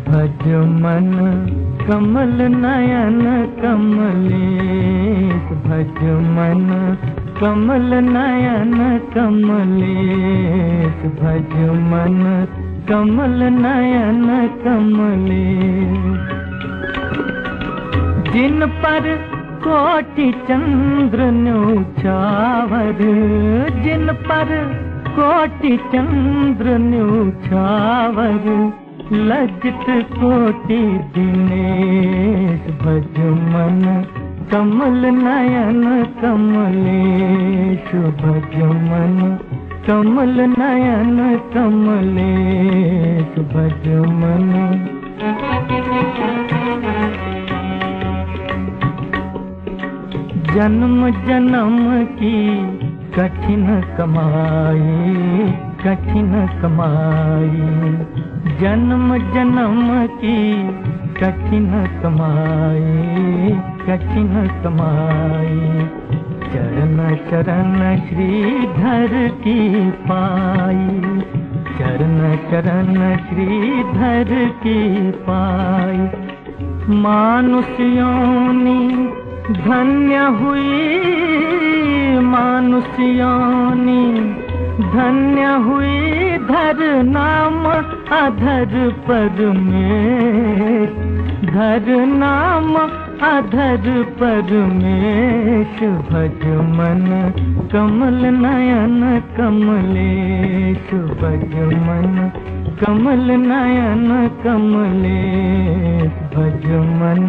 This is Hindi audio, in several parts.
भज मन कमल नयन कमलेश, भज मन कमल नयन कमलेश, भज मन कमल नयन कमलेश। जिन पर कोटि चंद्र न्योछावर, जिन पर कोटि चंद्र न्योछावर, लज्जित कोटि दिनेश, भज मन कमल नयन कमलेश, भज मन कमल नयन कमलेश, भज मन। जन्म जन्म की कठिन कमाई, कठिन कमाई, जन्म जन्म की कठिन कमाई, कठिन कमाई, चरण चरण श्रीधर की पाई, चरण चरण श्रीधर की पाई। मानुष योनि धन्य हुई, मानुष योनि धन्य हुई, धर नाम अधर पर में, धर नाम अधर पर में, भज मन कमल नयन कमलेश, भज मन कमल नयन कमलेश, भज मन।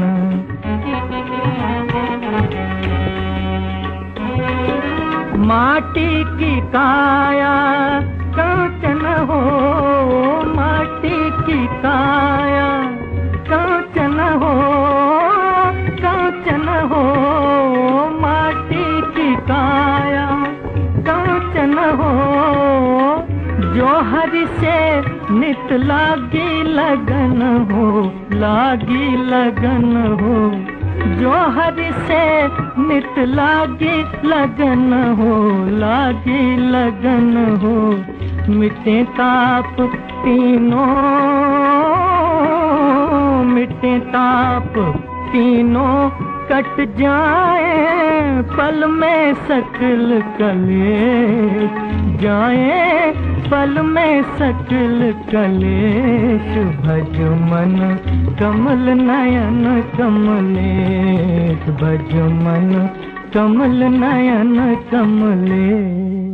माटी की काया कांचन हो, माटी की काया कांचन हो, कांचन हो, माटी की काया कांचन हो, जो हरि से नित लागी लगन हो, लागी लगन हो, जो हरि से नित लागी लगन हो, लागी लगन हो, मिटे ताप तीनों, मिटे ताप तीनों, कट जाए पल में सकल कलेश, जाए पल में सकल कलेश, भज मन कमल नयन कमलेश, भज मन कमल नयन कमलेश।